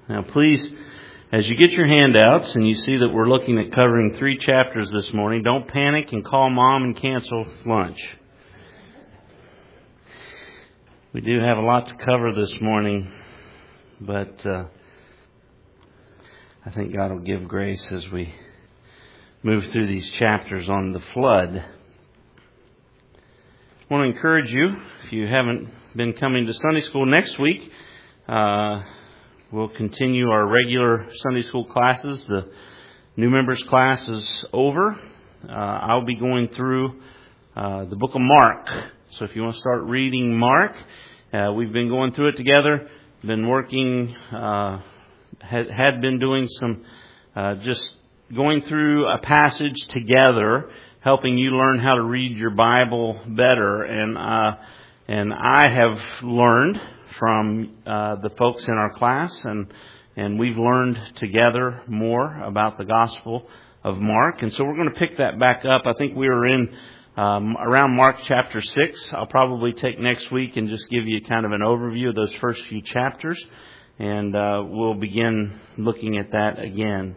Now please, as you get your handouts and you see that we're looking at covering 3 chapters this morning, don't panic and call Mom and cancel lunch. We do have a lot to cover this morning, but I think God will give grace as we move through these chapters on the flood. I want to encourage you, if you haven't been coming to Sunday school next week, we'll continue our regular Sunday school classes. The new members class is over. I'll be going through the book of Mark. So if you want to start reading Mark, we've been going through it together. Been working, had been doing some, just going through a passage together, helping you learn how to read your Bible better. And I have learned from the folks in our class, and we've learned together more about the Gospel of Mark. And so we're going to pick that back up. I think we were in around Mark chapter 6. I'll probably take next week and just give you kind of an overview of those first few chapters, and we'll begin looking at that again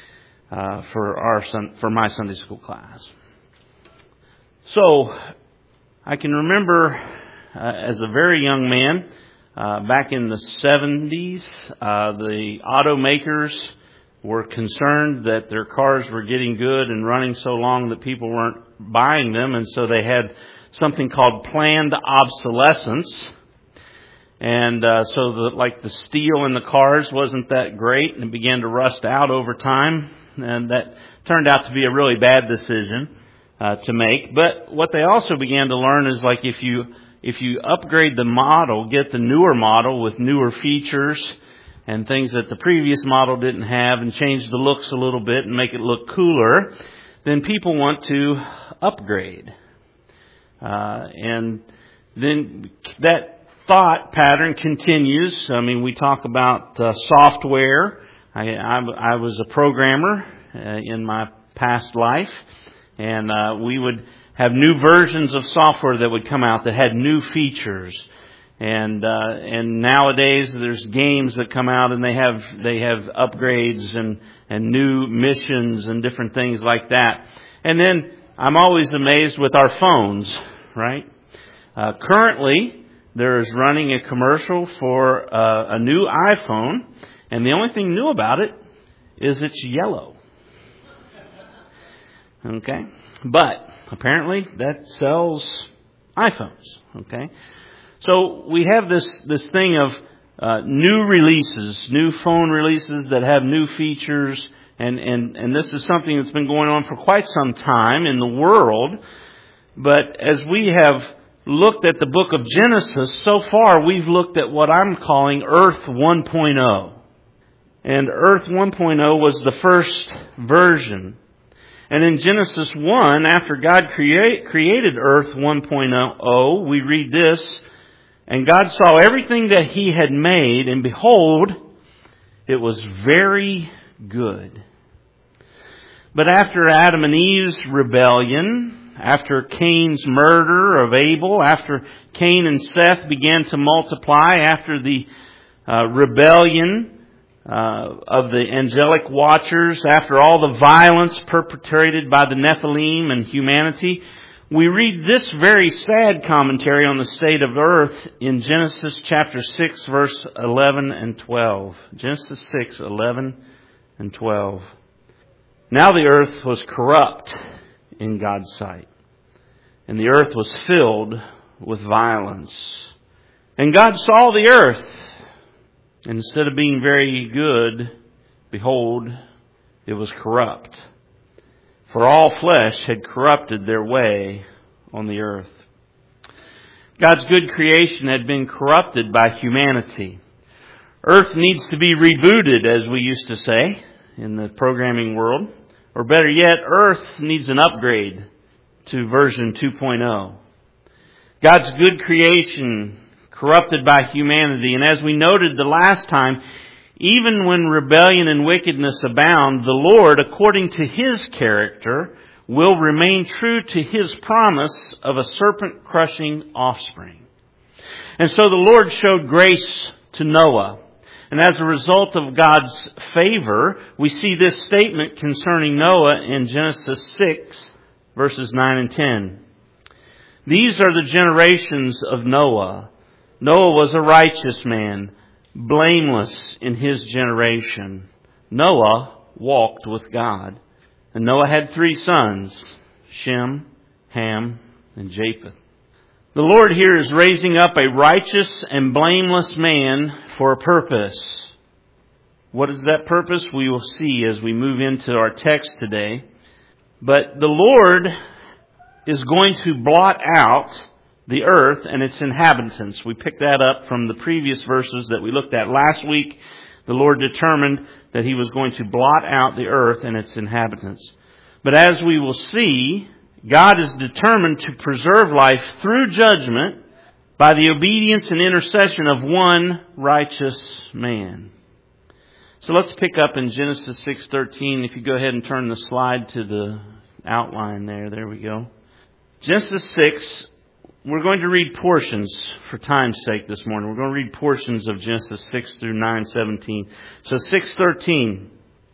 for my Sunday school class. So I can remember as a very young man, back in the 70s, the automakers were concerned that their cars were getting good and running so long that people weren't buying them, and so they had something called planned obsolescence. And so the steel in the cars wasn't that great, and it began to rust out over time, and that turned out to be a really bad decision to make. But what they also began to learn is, like, if you upgrade the model, get the newer model with newer features and things that the previous model didn't have, and change the looks a little bit and make it look cooler, then people want to upgrade. And then that thought pattern continues. I mean, we talk about software. I was a programmer in my past life, and we would have new versions of software that would come out that had new features. And nowadays there's games that come out and they have upgrades and new missions and different things like that. And then I'm always amazed with our phones, right? Currently there's running a commercial for a new iPhone, and the only thing new about it is it's yellow. Okay? But apparently that sells iPhones. Okay? So we have this thing of new releases, new phone releases that have new features, and this is something that's been going on for quite some time in the world. But as we have looked at the book of Genesis, so far we've looked at what I'm calling Earth 1.0. And Earth 1.0 was the first version. And in Genesis 1, after God created Earth 1.0, we read this: "And God saw everything that He had made, and behold, it was very good." But after Adam and Eve's rebellion, after Cain's murder of Abel, after Cain and Seth began to multiply, after the rebellion of the angelic watchers, after all the violence perpetrated by the Nephilim and humanity, we read this very sad commentary on the state of earth in Genesis chapter 6, verse 11 and 12. Genesis 6, 11 and 12. "Now the earth was corrupt in God's sight, and the earth was filled with violence. And God saw the earth, and instead of being very good, behold, it was corrupt. For all flesh had corrupted their way on the earth." God's good creation had been corrupted by humanity. Earth needs to be rebooted, as we used to say in the programming world. Or better yet, Earth needs an upgrade to version 2.0. God's good creation corrupted by humanity. And as we noted the last time, even when rebellion and wickedness abound, the Lord, according to His character, will remain true to His promise of a serpent-crushing offspring. And so the Lord showed grace to Noah. And as a result of God's favor, we see this statement concerning Noah in Genesis 6, verses 9 and 10. These are the generations of Noah. Noah was a righteous man, blameless in his generation. Noah walked with God. And Noah had 3 sons, Shem, Ham, and Japheth. The Lord here is raising up a righteous and blameless man for a purpose. What is that purpose? We will see as we move into our text today. But the Lord is going to blot out the earth and its inhabitants. We picked that up from the previous verses that we looked at last week. The Lord determined that He was going to blot out the earth and its inhabitants. But as we will see, God is determined to preserve life through judgment by the obedience and intercession of one righteous man. So let's pick up in Genesis 6:13. If you go ahead and turn the slide to the outline there. There we go. Genesis 6, we're going to read portions for time's sake this morning. We're going to read portions of Genesis 6 through 9:17. So 6:13.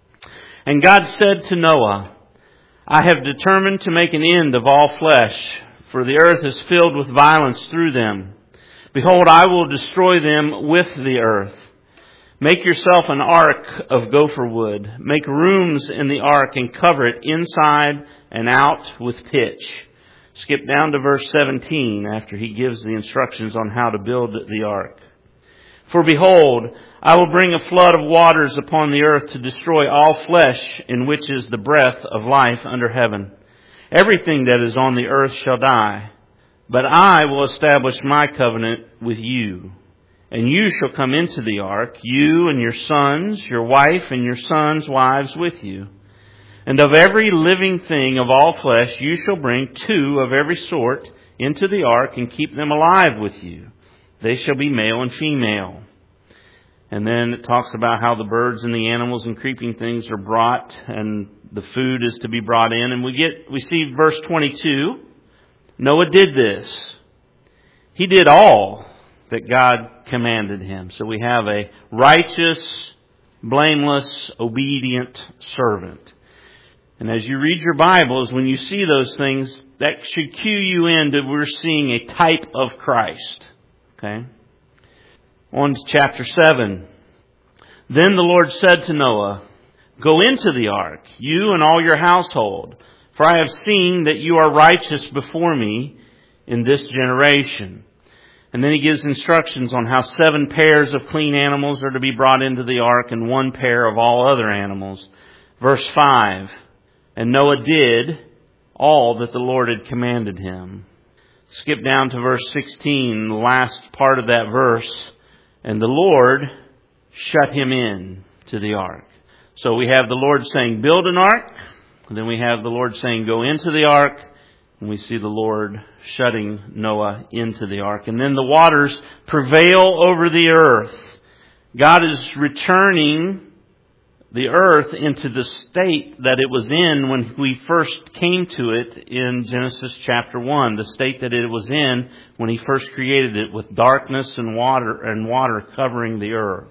And God said to Noah, I have determined to make an end of all flesh, for the earth is filled with violence through them. Behold, I will destroy them with the earth. Make yourself an ark of gopher wood. Make rooms in the ark and cover it inside and out with pitch. Skip down to verse 17 after he gives the instructions on how to build the ark. For behold, I will bring a flood of waters upon the earth to destroy all flesh in which is the breath of life under heaven. Everything that is on the earth shall die. But I will establish my covenant with you. And you shall come into the ark, you and your sons, your wife and your sons' wives with you. And of every living thing of all flesh you shall bring 2 of every sort into the ark and keep them alive with you. They shall be male and female. And then it talks about how the birds and the animals and creeping things are brought and the food is to be brought in. And we see verse 22. Noah did this. He did all that God commanded him. So we have a righteous, blameless, obedient servant. And as you read your Bibles, when you see those things, that should cue you in that we're seeing a type of Christ. Okay? On to chapter 7. Then the Lord said to Noah, Go into the ark, you and all your household, for I have seen that you are righteous before me in this generation. And then he gives instructions on how 7 pairs of clean animals are to be brought into the ark and 1 pair of all other animals. Verse 5. And Noah did all that the Lord had commanded him. Skip down to verse 16, the last part of that verse. And the Lord shut him in to the ark. So we have the Lord saying, build an ark. And then we have the Lord saying, go into the ark. And we see the Lord shutting Noah into the ark. And then the waters prevail over the earth. God is returning the earth into the state that it was in when we first came to it in Genesis chapter 1. The state that it was in when He first created it, with darkness and water covering the earth.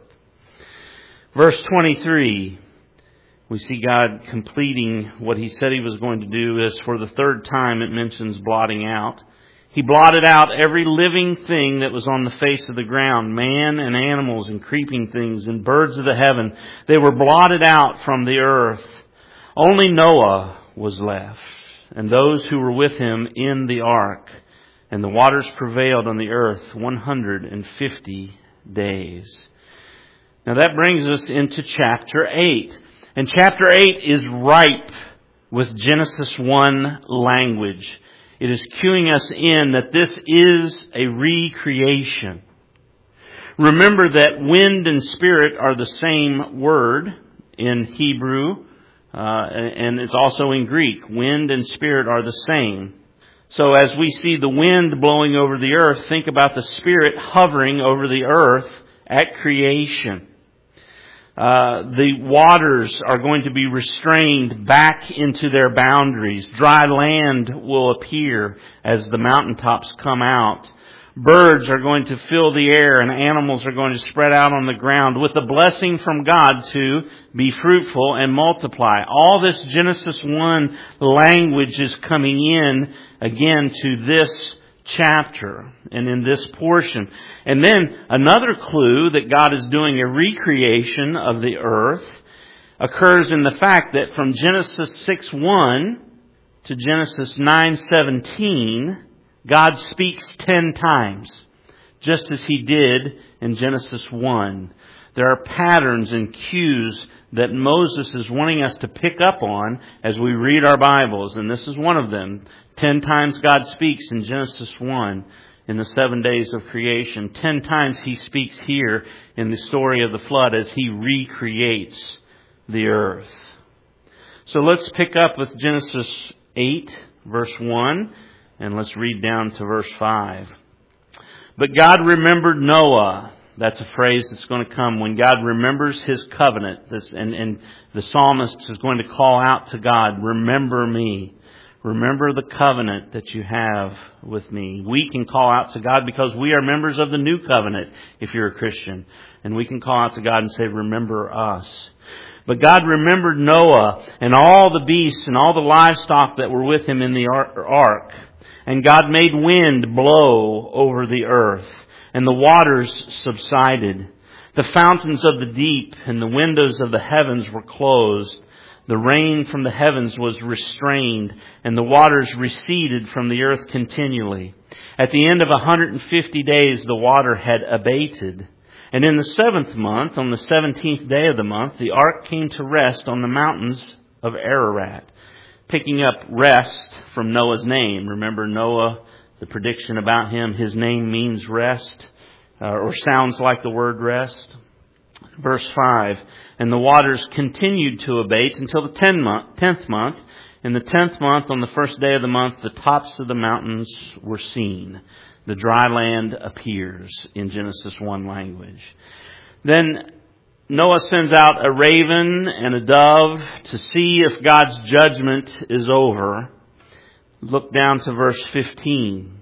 Verse 23. We see God completing what He said He was going to do. As for the 3rd time it mentions blotting out. He blotted out every living thing that was on the face of the ground, man and animals and creeping things and birds of the heaven. They were blotted out from the earth. Only Noah was left, and those who were with him in the ark. And the waters prevailed on the earth 150 days. Now that brings us into chapter 8. And chapter 8 is ripe with Genesis 1 language. It is cueing us in that this is a recreation. Remember that wind and spirit are the same word in Hebrew, and it's also in Greek. Wind and spirit are the same. So as we see the wind blowing over the earth, think about the Spirit hovering over the earth at creation. The waters are going to be restrained back into their boundaries. Dry land will appear as the mountaintops come out. Birds are going to fill the air and animals are going to spread out on the ground with the blessing from God to be fruitful and multiply. All this Genesis 1 language is coming in again to this chapter and in this portion. And then another clue that God is doing a recreation of the earth occurs in the fact that from Genesis 6:1 to Genesis 9:17, God speaks 10 times, just as He did in Genesis 1. There are patterns and cues that Moses is wanting us to pick up on as we read our Bibles, and this is one of them. 10 times God speaks in Genesis 1 in the 7 days of creation. 10 times He speaks here in the story of the flood as He recreates the earth. So let's pick up with Genesis 8, verse 1, and let's read down to verse 5. But God remembered Noah. That's a phrase that's going to come when God remembers His covenant. And the psalmist is going to call out to God, remember me. Remember the covenant that you have with me. We can call out to God because we are members of the new covenant if you're a Christian. And we can call out to God and say, remember us. But God remembered Noah and all the beasts and all the livestock that were with him in the ark. And God made wind blow over the earth, and the waters subsided. The fountains of the deep and the windows of the heavens were closed. The rain from the heavens was restrained, and the waters receded from the earth continually. At the end of 150 days, the water had abated. And in the 7th month, on the 17th day of the month, the ark came to rest on the mountains of Ararat, picking up rest from Noah's name. Remember Noah, the prediction about him, his name means rest, or sounds like the word rest. Verse 5, and the waters continued to abate until the 10th month. In the 10th month, on the first day of the month, the tops of the mountains were seen. The dry land appears in Genesis 1 language. Then Noah sends out a raven and a dove to see if God's judgment is over. Look down to verse 15.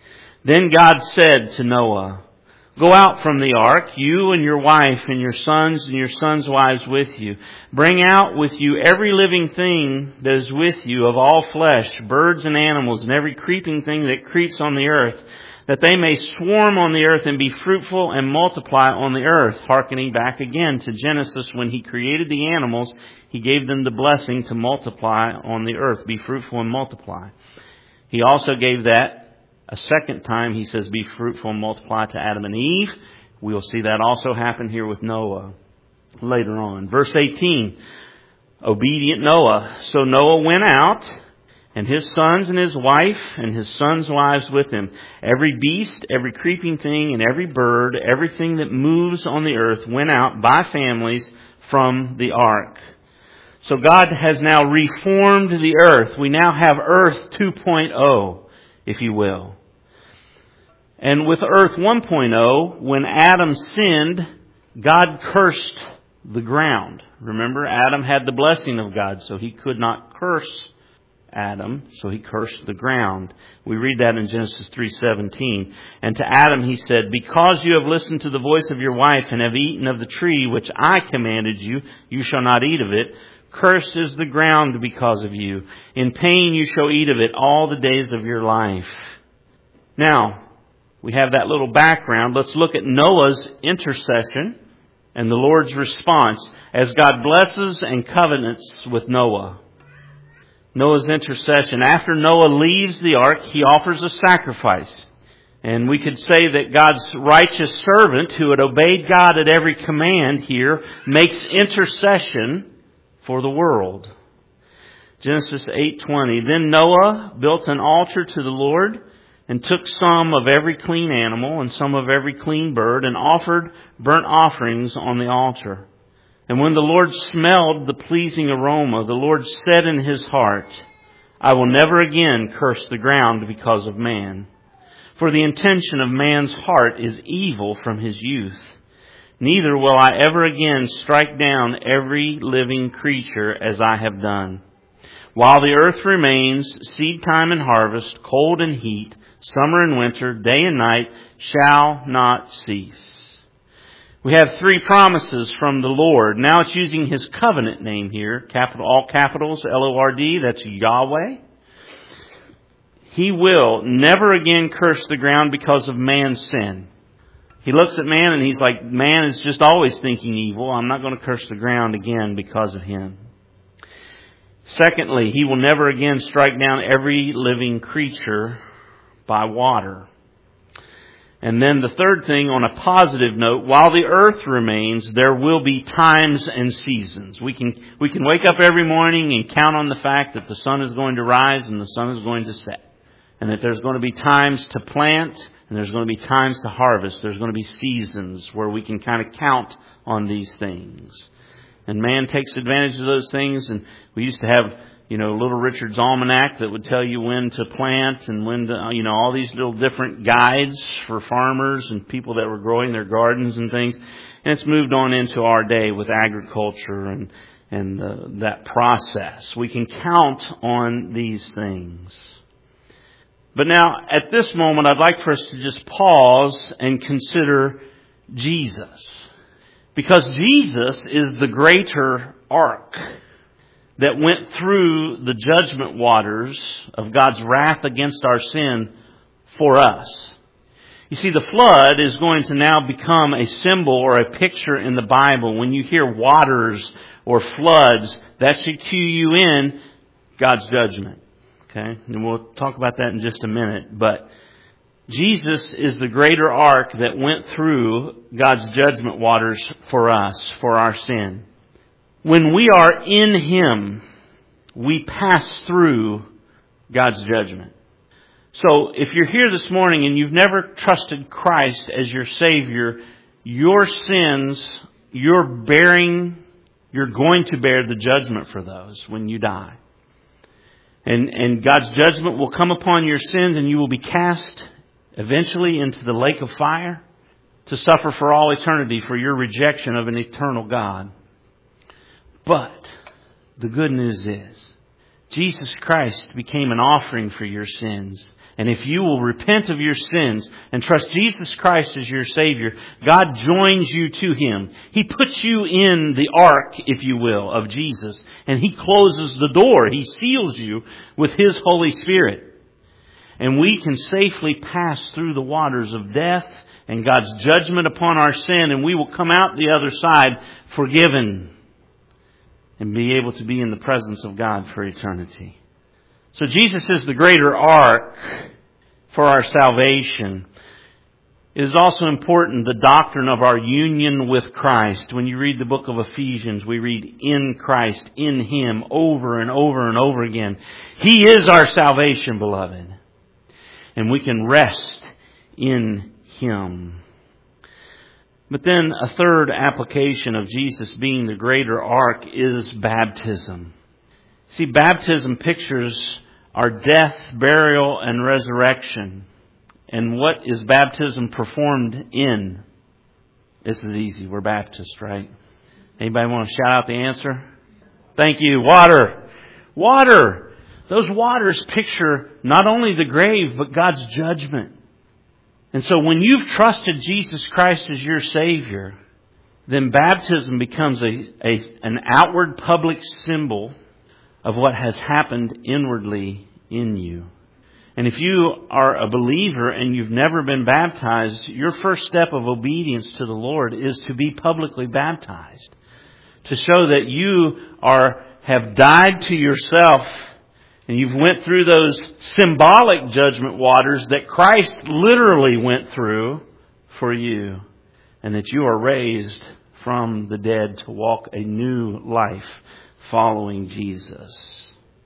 Then God said to Noah, go out from the ark, you and your wife and your sons' wives with you. Bring out with you every living thing that is with you of all flesh, birds and animals, and every creeping thing that creeps on the earth, that they may swarm on the earth and be fruitful and multiply on the earth. Hearkening back again to Genesis, when He created the animals, He gave them the blessing to multiply on the earth, be fruitful and multiply. He also gave that a second time. He says, be fruitful and multiply to Adam and Eve. We will see that also happen here with Noah later on. Verse 18, obedient Noah. So Noah went out, and his sons and his wife and his sons' wives with him. Every beast, every creeping thing, and every bird, everything that moves on the earth went out by families from the ark. So God has now reformed the earth. We now have Earth 2.0, if you will. And with Earth 1.0, when Adam sinned, God cursed the ground. Remember, Adam had the blessing of God, so he could not curse Adam, so he cursed the ground. We read that in Genesis 3:17. And to Adam he said, because you have listened to the voice of your wife and have eaten of the tree which I commanded you, you shall not eat of it. Cursed is the ground because of you. In pain you shall eat of it all the days of your life. Now, we have that little background. Let's look at Noah's intercession and the Lord's response as God blesses and covenants with Noah. Noah's intercession. After Noah leaves the ark, he offers a sacrifice. And we could say that God's righteous servant, who had obeyed God at every command here, makes intercession for the world. Genesis 8:20. Then Noah built an altar to the Lord and took some of every clean animal and some of every clean bird and offered burnt offerings on the altar. And when the Lord smelled the pleasing aroma, the Lord said in His heart, I will never again curse the ground because of man. For the intention of man's heart is evil from his youth. Neither will I ever again strike down every living creature as I have done. While the earth remains, seed time and harvest, cold and heat, summer and winter, day and night, shall not cease. We have 3 promises from the Lord. Now it's using His covenant name here, all capitals, Lord, that's Yahweh. He will never again curse the ground because of man's sin. He looks at man and He's like, man is just always thinking evil. I'm not going to curse the ground again because of him. Secondly, He will never again strike down every living creature by water. And then the third thing, on a positive note, while the earth remains, there will be times and seasons. We can wake up every morning and count on the fact that the sun is going to rise and the sun is going to set. And that there's going to be times to plant and there's going to be times to harvest. There's going to be seasons where we can kind of count on these things. And man takes advantage of those things. And we used to have, Little Richard's Almanac that would tell you when to plant and when to, all these little different guides for farmers and people that were growing their gardens and things. And it's moved on into our day with agriculture and that process. We can count on these things. But now, at this moment, I'd like for us to just pause and consider Jesus. Because Jesus is the greater ark that went through the judgment waters of God's wrath against our sin for us. You see, the flood is going to now become a symbol or a picture in the Bible. When you hear waters or floods, that should cue you in God's judgment. Okay? And we'll talk about that in just a minute. But Jesus is the greater ark that went through God's judgment waters for us, for our sin. When we are in Him, we pass through God's judgment. So if you're here this morning and you've never trusted Christ as your Savior, your sins, you're going to bear the judgment for those when you die. And God's judgment will come upon your sins and you will be cast eventually into the lake of fire to suffer for all eternity for your rejection of an eternal God. But the good news is Jesus Christ became an offering for your sins. And if you will repent of your sins and trust Jesus Christ as your Savior, God joins you to Him. He puts you in the ark, if you will, of Jesus. And He closes the door. He seals you with His Holy Spirit. And we can safely pass through the waters of death and God's judgment upon our sin. And we will come out the other side forgiven and be able to be in the presence of God for eternity. So Jesus is the greater ark for our salvation. It is also important, the doctrine of our union with Christ. When you read the book of Ephesians, we read in Christ, in Him, over and over and over again. He is our salvation, beloved. And we can rest in Him. But then a third application of Jesus being the greater ark is baptism. See, baptism pictures our death, burial, and resurrection. And what is baptism performed in? This is easy. We're Baptists, right? Anybody want to shout out the answer? Thank you. Water. Water. Those waters picture not only the grave, but God's judgment. And so when you've trusted Jesus Christ as your Savior, then baptism becomes an outward public symbol of what has happened inwardly in you. And if you are a believer and you've never been baptized, your first step of obedience to the Lord is to be publicly baptized. To show that you have died to yourself and you've went through those symbolic judgment waters that Christ literally went through for you. And that you are raised from the dead to walk a new life following Jesus.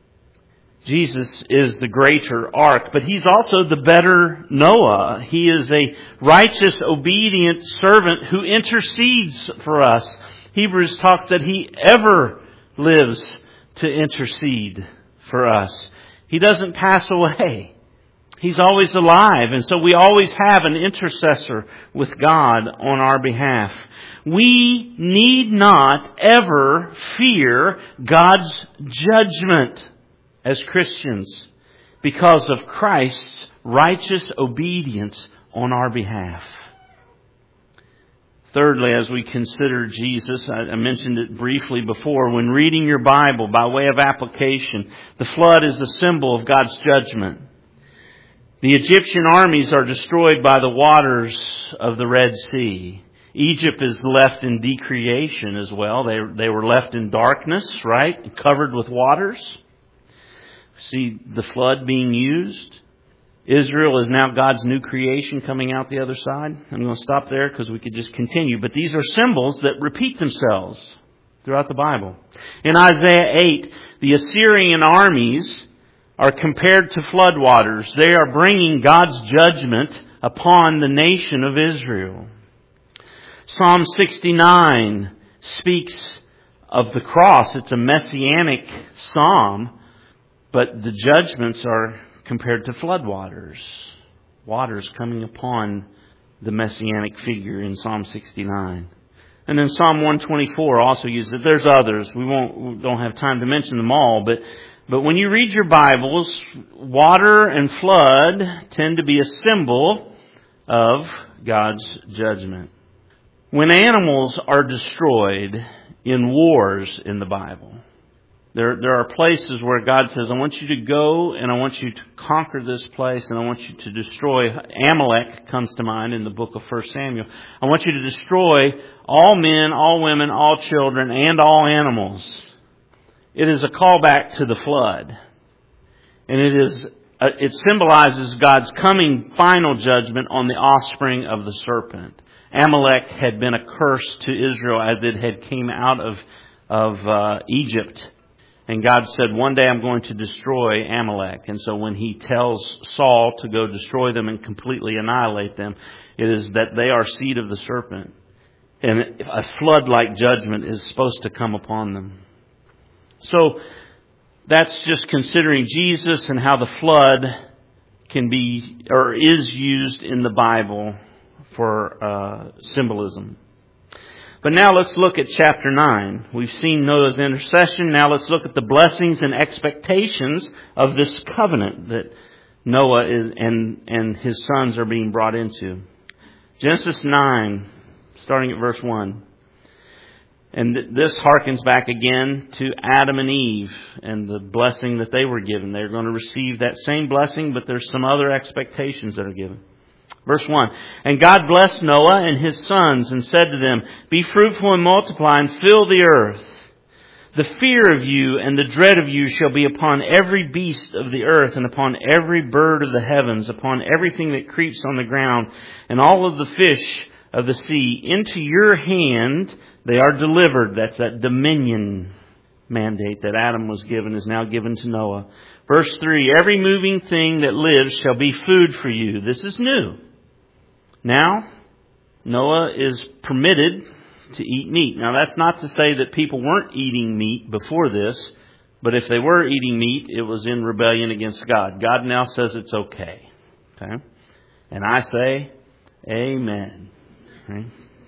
Jesus is the greater ark, but He's also the better Noah. He is a righteous, obedient servant who intercedes for us. Hebrews talks that He ever lives to intercede for us. He doesn't pass away. He's always alive, and so we always have an intercessor with God on our behalf. We need not ever fear God's judgment as Christians because of Christ's righteous obedience on our behalf. Thirdly, as we consider Jesus, I mentioned it briefly before, when reading your Bible by way of application, the flood is a symbol of God's judgment. The Egyptian armies are destroyed by the waters of the Red Sea. Egypt is left in decreation as well. They were left in darkness, right? Covered with waters. See the flood being used. Israel is now God's new creation coming out the other side. I'm going to stop there because we could just continue. But these are symbols that repeat themselves throughout the Bible. In Isaiah 8, the Assyrian armies are compared to floodwaters. They are bringing God's judgment upon the nation of Israel. Psalm 69 speaks of the cross. It's a messianic psalm, but the judgments are compared to floodwaters. Waters coming upon the messianic figure in Psalm 69. And then Psalm 124 also uses it. There's others. We don't have time to mention them all, but when you read your Bibles, water and flood tend to be a symbol of God's judgment. When animals are destroyed in wars in the Bible, there are places where God says, I want you to go and I want you to conquer this place and I want you to destroy. Amalek comes to mind in the book of 1 Samuel. I want you to destroy all men, all women, all children, and all animals. It is a callback to the flood. And it symbolizes God's coming final judgment on the offspring of the serpent. Amalek had been a curse to Israel as it had came out of Egypt. And God said, one day I'm going to destroy Amalek. And so when He tells Saul to go destroy them and completely annihilate them, it is that they are seed of the serpent. And a flood-like judgment is supposed to come upon them. So that's just considering Jesus and how the flood can be or is used in the Bible for symbolism. But now let's look at chapter 9. We've seen Noah's intercession. Now let's look at the blessings and expectations of this covenant that Noah and his sons are being brought into. Genesis 9, starting at verse 1. And this harkens back again to Adam and Eve and the blessing that they were given. They're going to receive that same blessing, but there's some other expectations that are given. Verse 1, And God blessed Noah and his sons and said to them, Be fruitful and multiply and fill the earth. The fear of you and the dread of you shall be upon every beast of the earth and upon every bird of the heavens, upon everything that creeps on the ground, and all of the fish of the sea. Into your hand they are delivered. That's that dominion mandate that Adam was given is now given to Noah. Verse 3, Every moving thing that lives shall be food for you. This is new. Now, Noah is permitted to eat meat. Now, that's not to say that people weren't eating meat before this, but if they were eating meat, it was in rebellion against God. God now says it's okay. Okay? And I say, Amen. Okay?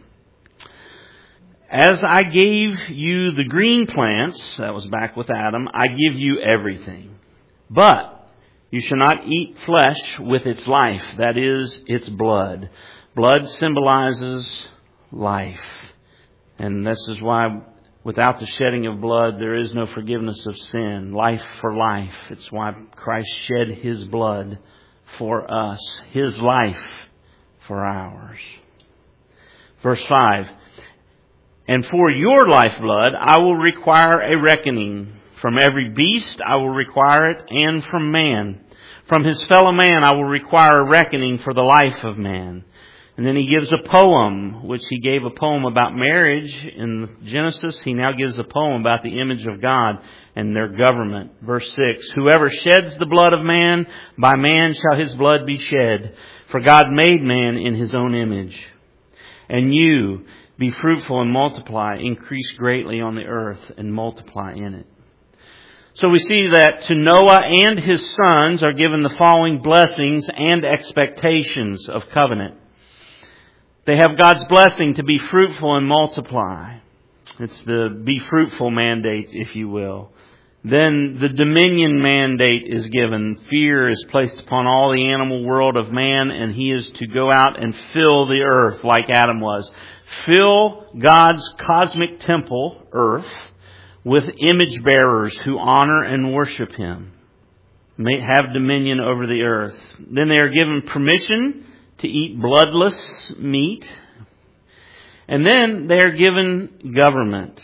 As I gave you the green plants, that was back with Adam, I give you everything. But you shall not eat flesh with its life, that is, its blood. Blood symbolizes life. And this is why without the shedding of blood, there is no forgiveness of sin. Life for life. It's why Christ shed His blood for us. His life for ours. Verse 5. And for your lifeblood, I will require a reckoning. From every beast, I will require it, and from man. From his fellow man, I will require a reckoning for the life of man. And then he gives a poem, which he gave a poem about marriage in Genesis. He now gives a poem about the image of God and their government. Verse 6, Whoever sheds the blood of man, by man shall his blood be shed. For God made man in His own image. And you, be fruitful and multiply, increase greatly on the earth and multiply in it. So we see that to Noah and his sons are given the following blessings and expectations of covenant. They have God's blessing to be fruitful and multiply. It's the be fruitful mandate, if you will. Then the dominion mandate is given. Fear is placed upon all the animal world of man, and he is to go out and fill the earth like Adam was. Fill God's cosmic temple, earth, with image bearers who honor and worship Him. May have dominion over the earth. Then they are given permission to eat bloodless meat. And then they are given government.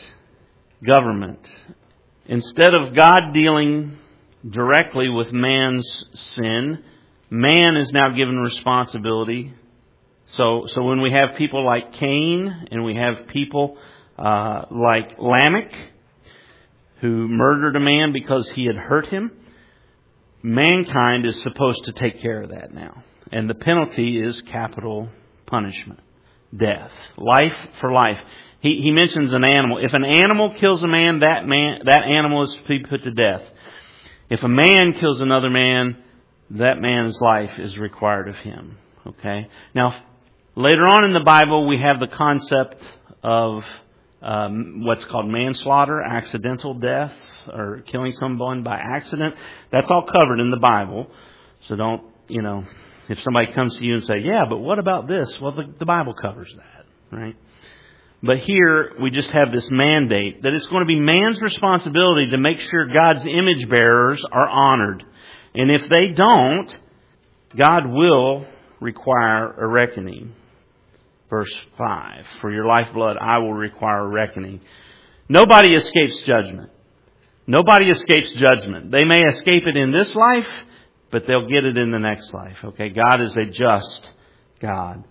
Instead of God dealing directly with man's sin, man is now given responsibility. So when we have people like Cain and we have people like Lamech who murdered a man because he had hurt him, mankind is supposed to take care of that now. And the penalty is capital punishment. Death. Life for life. He mentions an animal. If an animal kills a man, that animal is to be put to death. If a man kills another man, that man's life is required of him. Okay? Now, later on in the Bible, we have the concept of what's called manslaughter, accidental deaths, or killing someone by accident. That's all covered in the Bible. So don't, if somebody comes to you and say, yeah, but what about this? Well, the Bible covers that, right? But here, we just have this mandate that it's going to be man's responsibility to make sure God's image bearers are honored. And if they don't, God will require a reckoning. Verse 5, for your lifeblood I will require a reckoning. Nobody escapes judgment. Nobody escapes judgment. They may escape it in this life, but they'll get it in the next life. Okay, God is a just God.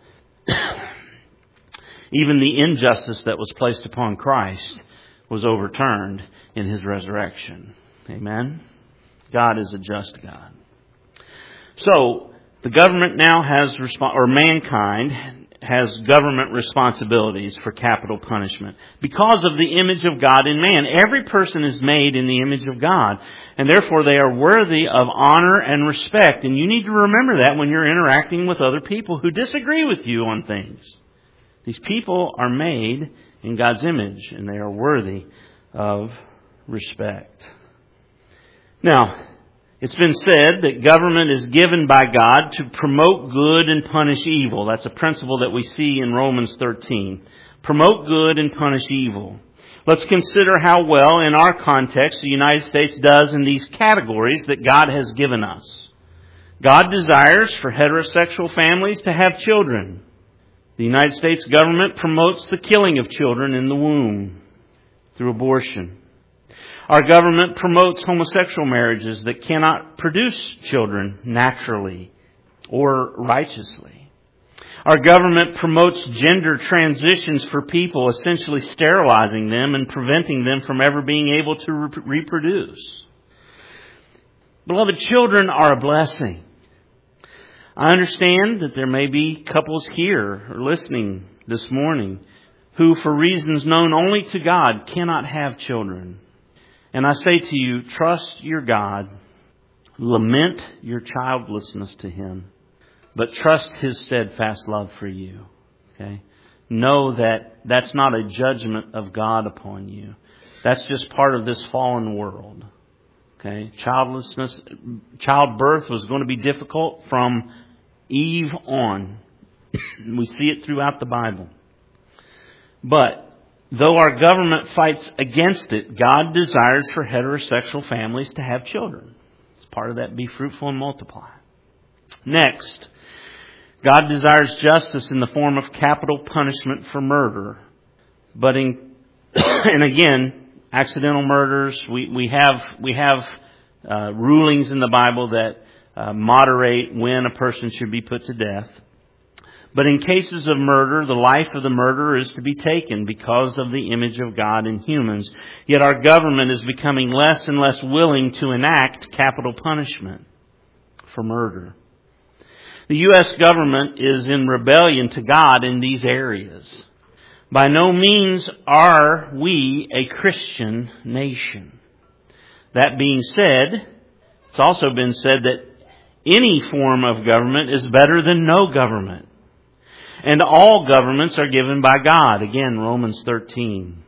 Even the injustice that was placed upon Christ was overturned in His resurrection. Amen? God is a just God. So, the government now has, mankind has government responsibilities for capital punishment. Because of the image of God in man. Every person is made in the image of God. And therefore they are worthy of honor and respect. And you need to remember that when you're interacting with other people who disagree with you on things. These people are made in God's image, and they are worthy of respect. Now, it's been said that government is given by God to promote good and punish evil. That's a principle that we see in Romans 13. Promote good and punish evil. Let's consider how well, in our context, the United States does in these categories that God has given us. God desires for heterosexual families to have children. The United States government promotes the killing of children in the womb through abortion. Our government promotes homosexual marriages that cannot produce children naturally or righteously. Our government promotes gender transitions for people, essentially sterilizing them and preventing them from ever being able to reproduce. Beloved, children are a blessing. I understand that there may be couples here or listening this morning who, for reasons known only to God, cannot have children. And I say to you, trust your God. Lament your childlessness to Him. But trust His steadfast love for you. Okay? Know that that's not a judgment of God upon you. That's just part of this fallen world. Okay? Childbirth was going to be difficult from Eve on. We see it throughout the Bible. But though our government fights against it, God desires for heterosexual families to have children. It's part of that be fruitful and multiply. Next, God desires justice in the form of capital punishment for murder. But and again, accidental murders, we have rulings in the Bible that moderate when a person should be put to death. But in cases of murder, the life of the murderer is to be taken because of the image of God in humans. Yet our government is becoming less and less willing to enact capital punishment for murder. The U.S. government is in rebellion to God in these areas. By no means are we a Christian nation. That being said, it's also been said that any form of government is better than no government. And all governments are given by God. Again, Romans 13.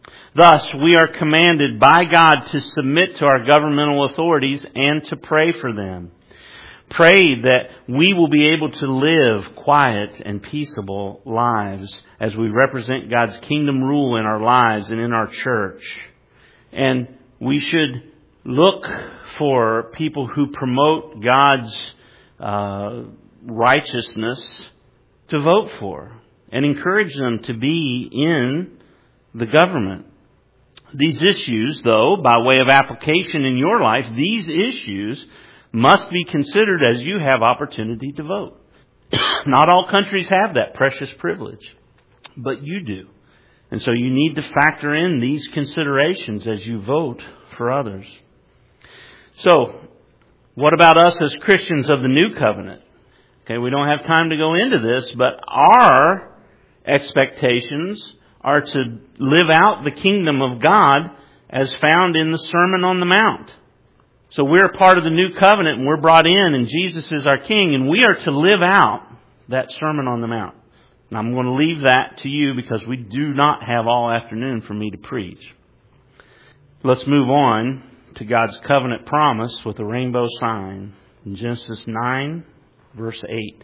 Thus, we are commanded by God to submit to our governmental authorities and to pray for them. Pray that we will be able to live quiet and peaceable lives as we represent God's kingdom rule in our lives and in our church. And we should look for people who promote God's righteousness to vote for and encourage them to be in the government. These issues, though, by way of application in your life, these issues must be considered as you have opportunity to vote. Not all countries have that precious privilege, but you do. And so you need to factor in these considerations as you vote for others. So, what about us as Christians of the New Covenant? Okay, we don't have time to go into this, but our expectations are to live out the kingdom of God as found in the Sermon on the Mount. So we're part of the New Covenant and we're brought in and Jesus is our King and we are to live out that Sermon on the Mount. And I'm going to leave that to you because we do not have all afternoon for me to preach. Let's move on to God's covenant promise with a rainbow sign. In Genesis 9, verse 8.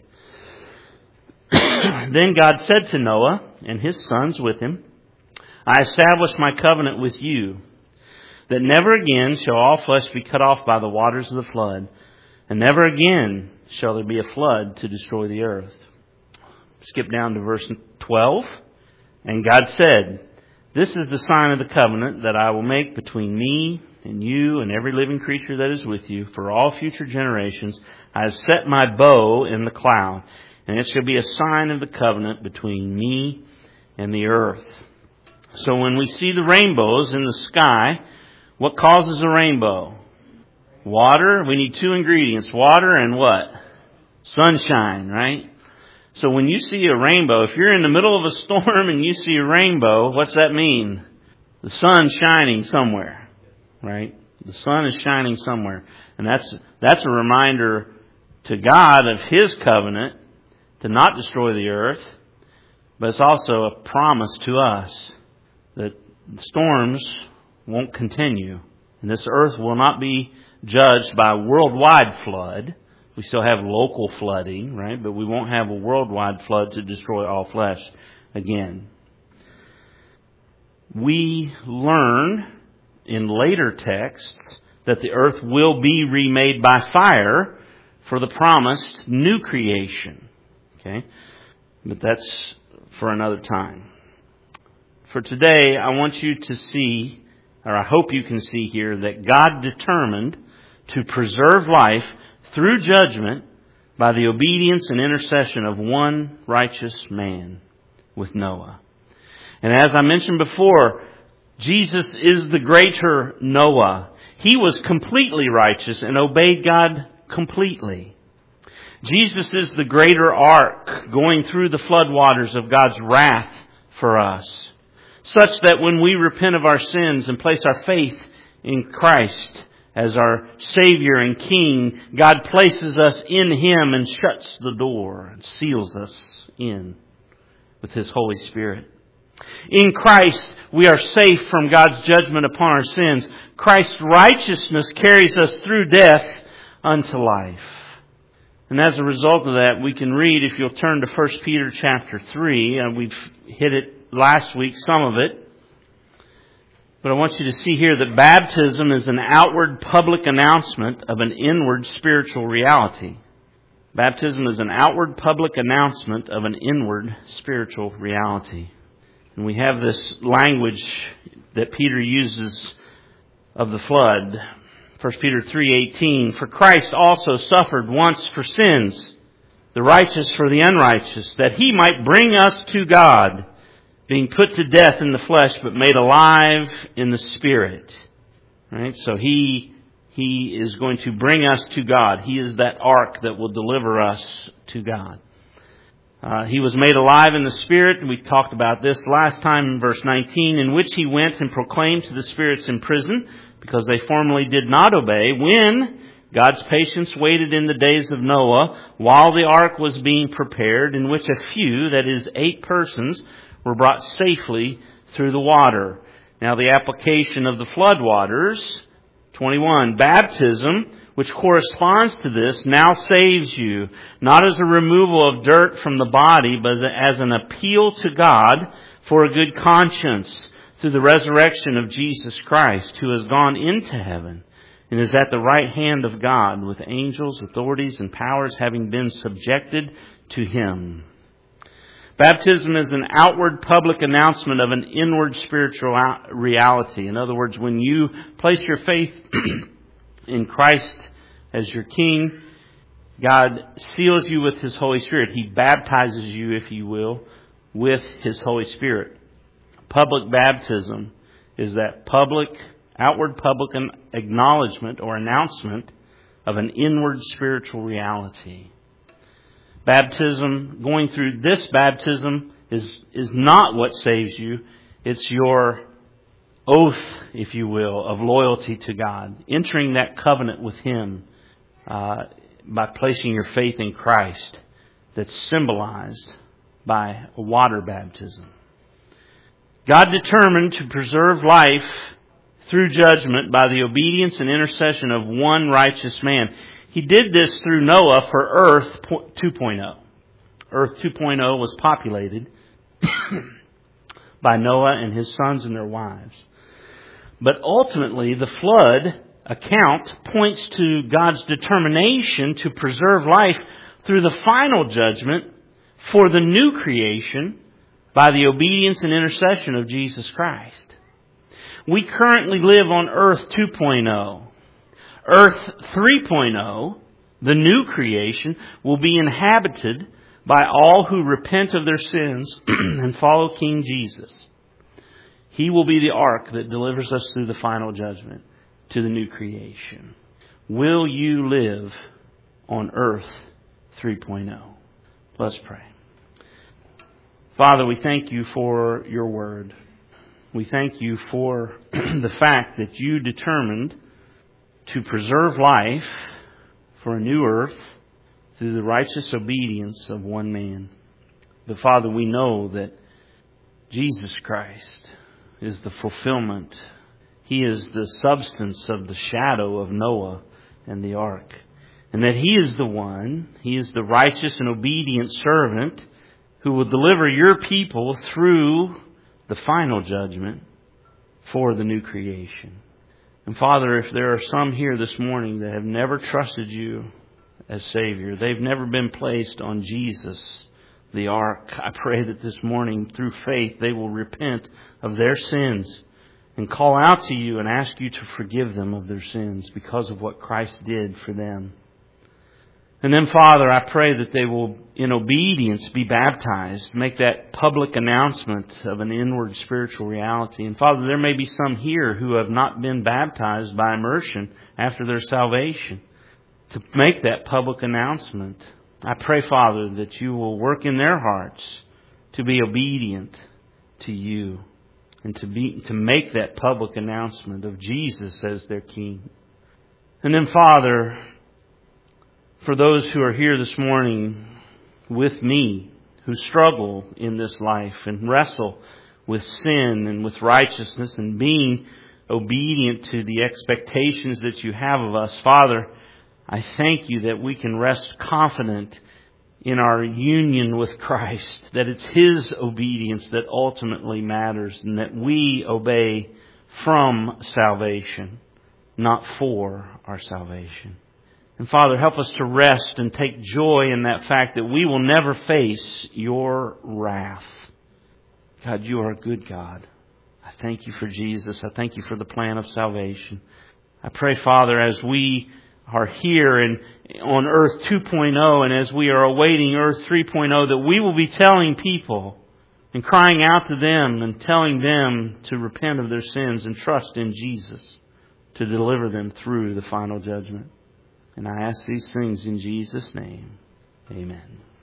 Then God said to Noah and his sons with him, I establish my covenant with you, that never again shall all flesh be cut off by the waters of the flood, and never again shall there be a flood to destroy the earth. Skip down to verse 12. And God said, this is the sign of the covenant that I will make between me and you and every living creature that is with you for all future generations. I have set my bow in the cloud, and it shall be a sign of the covenant between me and the earth. So when we see the rainbows in the sky, what causes a rainbow? Water. We need two ingredients, water and what? Sunshine, right? So when you see a rainbow, if you're in the middle of a storm and you see a rainbow, what's that mean? The sun's shining somewhere, right? The sun is shining somewhere. And that's a reminder to God of His covenant to not destroy the earth, but it's also a promise to us that storms won't continue. And this earth will not be judged by a worldwide flood. We still have local flooding, right? But we won't have a worldwide flood to destroy all flesh again. We learn in later texts that the earth will be remade by fire for the promised new creation. Okay? But that's for another time. For today, I want you to see, or I hope you can see here, that God determined to preserve life through judgment by the obedience and intercession of one righteous man with Noah. And as I mentioned before, Jesus is the greater Noah. He was completely righteous and obeyed God completely. Jesus is the greater ark going through the floodwaters of God's wrath for us, such that when we repent of our sins and place our faith in Christ as our Savior and King, God places us in Him and shuts the door and seals us in with His Holy Spirit. In Christ, we are safe from God's judgment upon our sins. Christ's righteousness carries us through death unto life. And as a result of that, we can read, if you'll turn to 1 Peter chapter 3, and we've hit it last week, some of it. But I want you to see here that baptism is an outward public announcement of an inward spiritual reality. Baptism is an outward public announcement of an inward spiritual reality. And we have this language that Peter uses of the flood. 1 Peter 3:18, for Christ also suffered once for sins, the righteous for the unrighteous, that He might bring us to God, being put to death in the flesh, but made alive in the Spirit. Right? So He is going to bring us to God. He is that ark that will deliver us to God. He was made alive in the Spirit. We talked about this last time in verse 19, in which He went and proclaimed to the spirits in prison, because they formerly did not obey, when God's patience waited in the days of Noah, while the ark was being prepared, in which a few, that is 8 persons, were brought safely through the water. Now the application of the floodwaters, 21, baptism, which corresponds to this, now saves you, not as a removal of dirt from the body, but as an appeal to God for a good conscience through the resurrection of Jesus Christ, who has gone into heaven and is at the right hand of God, with angels, authorities, and powers having been subjected to Him. Baptism is an outward public announcement of an inward spiritual reality. In other words, when you place your faith in Christ as your King, God seals you with His Holy Spirit. He baptizes you, if you will, with His Holy Spirit. Public baptism is that outward public acknowledgement or announcement of an inward spiritual reality. Baptism, going through this baptism is not what saves you. It's your oath, if you will, of loyalty to God. Entering that covenant with Him by placing your faith in Christ, that's symbolized by a water baptism. God determined to preserve life through judgment by the obedience and intercession of one righteous man. He did this through Noah for Earth 2.0. Earth 2.0 was populated by Noah and his sons and their wives. But ultimately, the flood account points to God's determination to preserve life through the final judgment for the new creation by the obedience and intercession of Jesus Christ. We currently live on Earth 2.0. Earth 3.0, the new creation, will be inhabited by all who repent of their sins and follow King Jesus. He will be the ark that delivers us through the final judgment to the new creation. Will you live on Earth 3.0? Let's pray. Father, we thank You for Your word. We thank You for the fact that You determined to preserve life for a new earth through the righteous obedience of one man. But Father, we know that Jesus Christ is the fulfillment. He is the substance of the shadow of Noah and the ark. And that He is the one, He is the righteous and obedient servant who will deliver Your people through the final judgment for the new creation. And Father, if there are some here this morning that have never trusted You as Savior, they've never been placed on Jesus, the ark, I pray that this morning, through faith, they will repent of their sins and call out to You and ask You to forgive them of their sins because of what Christ did for them. And then, Father, I pray that they will, in obedience, be baptized, make that public announcement of an inward spiritual reality. And Father, there may be some here who have not been baptized by immersion after their salvation, to make that public announcement. I pray, Father, that You will work in their hearts to be obedient to You and to make that public announcement of Jesus as their King. And then, Father, for those who are here this morning with me, who struggle in this life and wrestle with sin and with righteousness and being obedient to the expectations that You have of us, Father, I thank You that we can rest confident in our union with Christ, that it's His obedience that ultimately matters and that we obey from salvation, not for our salvation. And Father, help us to rest and take joy in that fact that we will never face Your wrath. God, You are a good God. I thank You for Jesus. I thank You for the plan of salvation. I pray, Father, as we are here and on Earth 2.0 and as we are awaiting Earth 3.0, that we will be telling people and crying out to them and telling them to repent of their sins and trust in Jesus to deliver them through the final judgment. And I ask these things in Jesus' name. Amen.